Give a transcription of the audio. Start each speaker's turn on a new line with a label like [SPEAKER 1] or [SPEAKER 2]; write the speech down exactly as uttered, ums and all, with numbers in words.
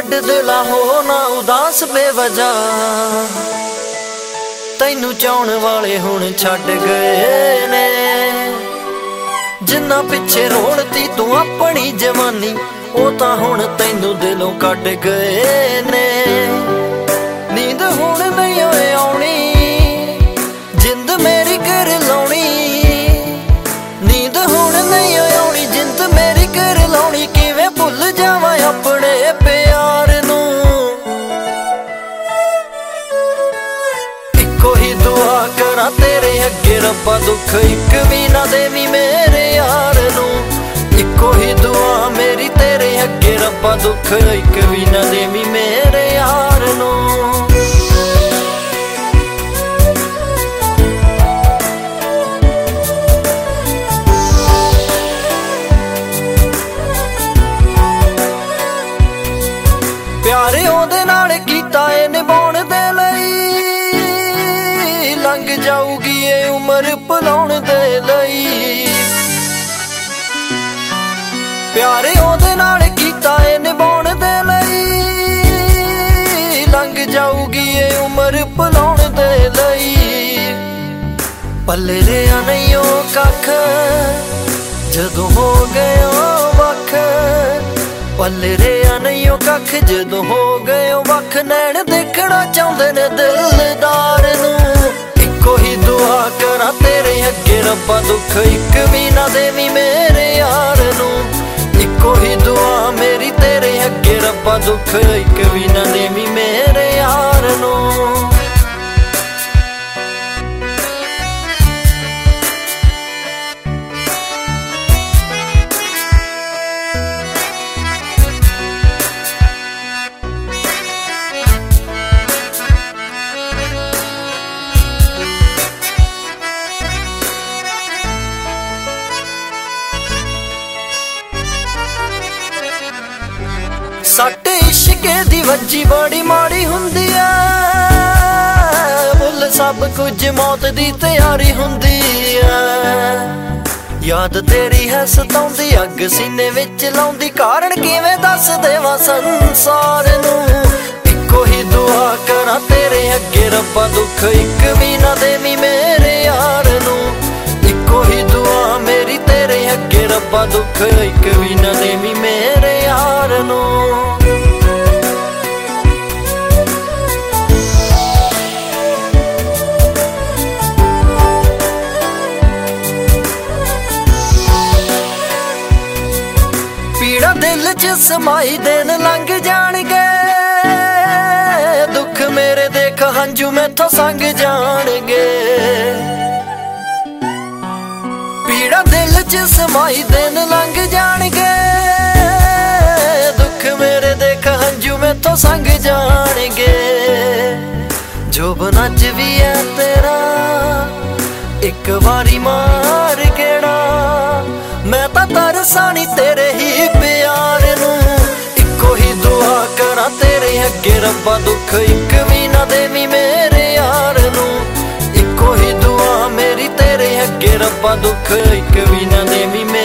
[SPEAKER 1] छड्ड दिला हो ना उदास बेवजह, तैनू चाहण वाले हुण छड्ड गए ने। जिन्ना पिछे रोलती तू अपनी जवानी, ओ तां हुण तैनू दिलों कढ गए ने। नींद हुण नहीं होए आउणी, जिंद मेरी कर लाउणी। नींद हुण नहीं होए आउणी, जिंद मेरी कर लाउणी। किवें भुल जावां अपने प्यार नू, इक्को ही दुआ करा तेरे अगे रब्बा, दुख इक भी ना देवी मेरे यार नू। इक्को ही दुआ मेरी तेरे अगे रब्बा, दुख इक भी ना देवी मेरे यार नू। प्यारे ओदे नाल कीता ए निभाउण दे लई, लंघ जाऊगी ए उमर भुलाउण दे लई। प्यारे ओदे नाल कीता ए निभाउण दे लई, लंघ जाऊगी ए उमर भुलाउण दे लई। पल्ले रिहा नहीं ओ कख जदों हो गए वख, पल्ले रिहा नहीं ओ कख जदों हो गए वख। नैण देखना चाहुंदे ने दिलदार नू, इक्को ही दुआ करा तेरे अगे रब्बा, दुख इक भी ना देवी मेरे यार नू। इक्को ही दुआ मेरी तेरे अगे रब्बा, दुख इक भी ना देवी मेरे यार नू। सट इश्के दी वज्जी बड़ी माड़ी हुंदी है, मुल सब कुछ मौत दी तैयारी हुंदी है। याद तेरी है सताउंदी, अग सीने विच लाउंदी, कारण किवें दस देवां संसार नू। इक्को ही दुआ करा तेरे अगे रब्बा, दुख इक भी ना देवी मेरे यार नू। इक्को ही दुआ मेरी तेरे अगे रब्बा, दुख इक भी ना देवी मेरे यार नू। पीड़ा दिल च समाई दिन लंघ जाणगे, दुख मेरे देख हंजू मैथों संग जाणगे। पीड़ा दिल च समाई दिन लंघ जाणगे, दुख मेरे देख हंजू मैथों संग जाणगे। जो बनज भी है तेरा एक बारी मार गेड़ा, मैं तां तरसां नी तेरे ही प्यार नू। इक्को ही दुआ करा तेरे अगे रब्बा, दुख इक भी ना देवी मेरे यार नू। इक्को ही दुआ मेरी तेरे अगे रब्बा, दुख इक भी ना देवी मेरे